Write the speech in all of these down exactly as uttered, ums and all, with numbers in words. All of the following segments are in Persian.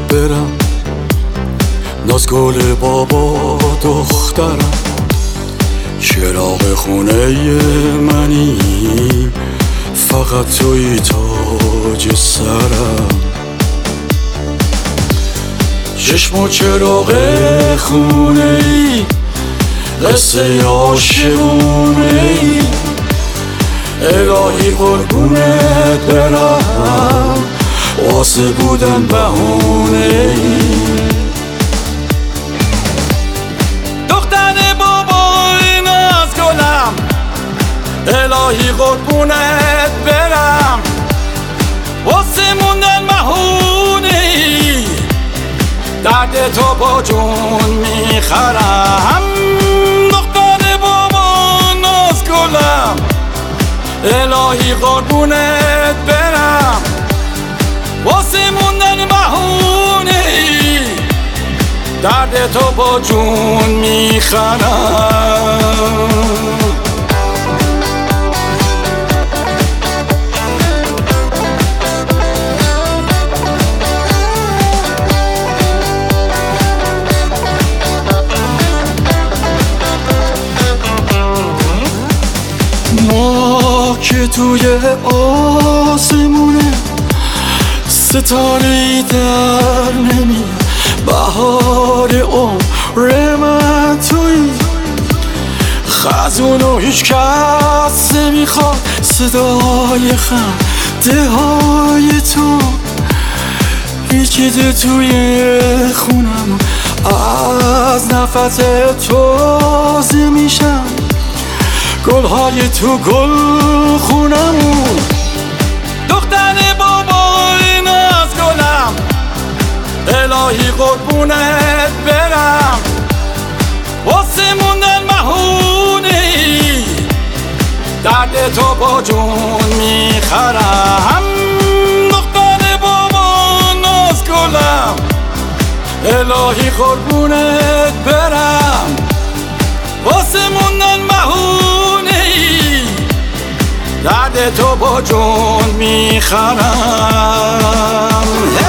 برم، نازگل بابا دخترم، چراغ خونه منی، فقط توی تاج سرم. چشم و چراغ خونه ای، قصه عاشقونه ای، الهی قربونت برم، واسه بودن بهونه ای. دختر بابای نازگلم، الهی قربونت برم، واسه موندن بهونه ای، درد تو با جون میخرم. دختر بابای نازگلم، الهی قربونت برم، واسه موندن بهونه ای، درد تو با جون میخرم. ما که توی آسمونه، ستاره‌ای در نمیاد، بهار عمر من توی خزون و هیچ کس نمیخواد صدای خنده های تو. یکی ده توی خونم، از نفس تازه میشم، گلهای تو گل خونمون. دختر بابای نازگلم، الهی قربونت برم، واسه موندن بهونه ای، درد تو با جون میخرم. دختر بابای نازگلم، الهی قربونت برم، واسه موندن بهونه ای، درد تو با جون میخرم.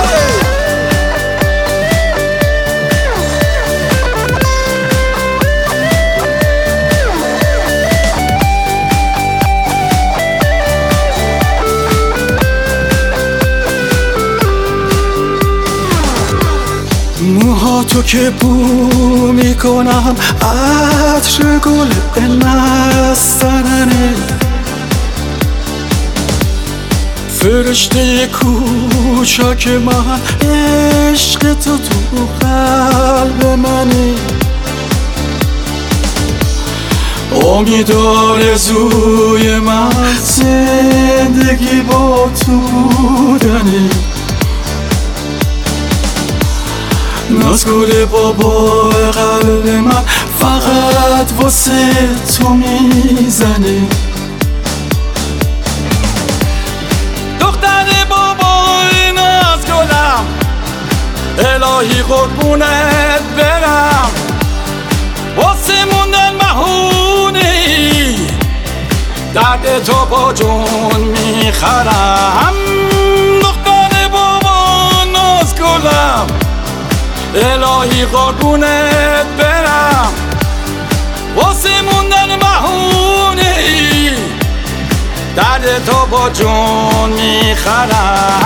موهاتو که بو میکنم، عطر گل نستننه، فرشته کوچک من، عشق تو تو قلب منه. امید آرزوی من، زندگی با تو بودنه. نازگل بابا قلب من، فقط واسه تو میزنه. دختر بابای نازگلم، الهی قربونت برم، واسه موندن بهونه ای، درد تو با جون میخرم. دختر بابای نازگلم، الهی قربونت برم، واسه موندن بهونه ای، درد تو با جون میخرم.